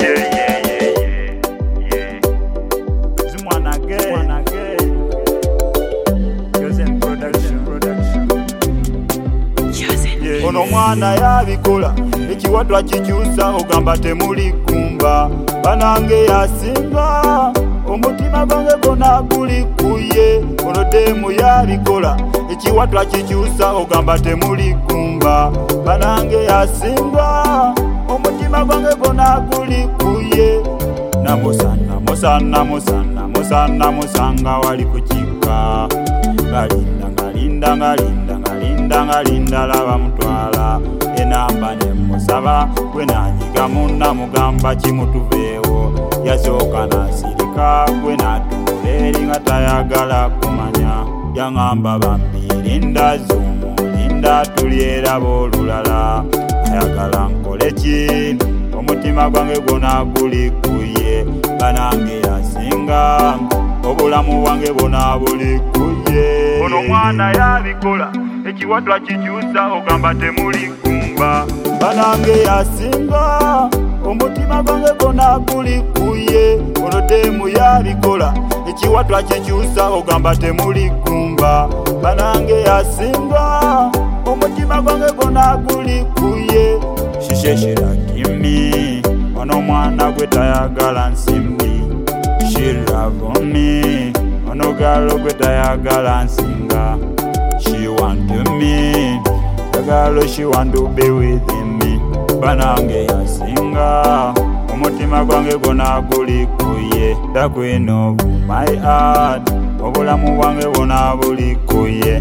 Ono mwana yabikola ekiwatwa kikyusa ogamba temuli kumba banange yasinga omutima gwange gona guli kuye. Ono demu yabikola ekiwatwa kikyusa ogamba temuli kumba banange yasinga omutima gwange gona guli kuye. Namusana musana musana musana musanga wali kukika galinda galinda galinda galinda galinda laba mutwala enamba ne musaba gwe nanyiga munna mugamba kimutuveewo yasooka nasirika gwe natuuleri nga tayagala kumanya yangamba bambi linda zumu linda tulyeraba olulala ayagala nkole ki omutima gwange gwona guli kuye banange yasinga obulamu bwange bwona buli kuye. Ono mwana yabikola ekiwatwa kikyusa ogamba temuli kumba banange yasinga omutima gwange gwona guli kuye. Ono demu yabikola ekiwatwa kikyusa ogamba temuli kumba banange yasinga omutima gwange gwona guli kuye. Shisheshera kimi ono mwana gwe tayagala nsimbi she love me ono galo gwe tayagala nsinga she want me the girl she want to be with me banange yasinga omutima gwange gona guli kuye. The queen of my heart obulamu bwange bwona buli kuye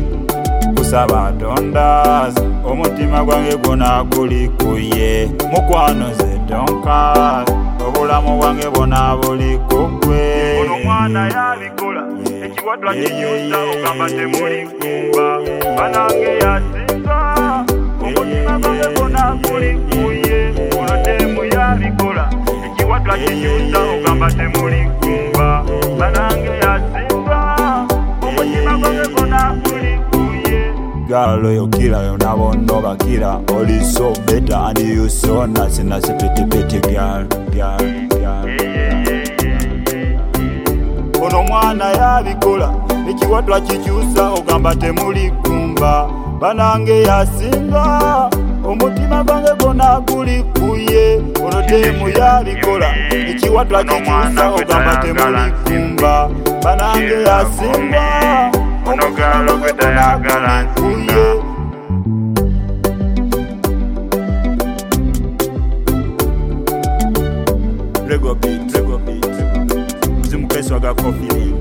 kusaba tondas omutima gwange gwona guli kuye. Mukwano ze donka obulamu bwange bwona buli kugwe. Ono mwana yabikola ekiwatwa kikyusa ogamba temuli kumba banange yasinga omutima gwange gwona guli kuye. Ono demu yabikola ekiwatwa kikyusa ogamba temuli kumba banange yasinga omutima gwange gwona guli kuye. Girl, you killer, you never know about killer. All is so better and you so nice and nice, pretty girl, girl, girl. Ono mwana yabikola ekiwatwa kikyusa ogamba temuli kumba banange yasinga omutima gwange gwona guli kuye. Ono demu yabikola ekiwatwa kikyusa ogamba temuli kumba banange yasinga ono galo gwe tayagala kuye. Lego beat, muzimukeswa ga coffee.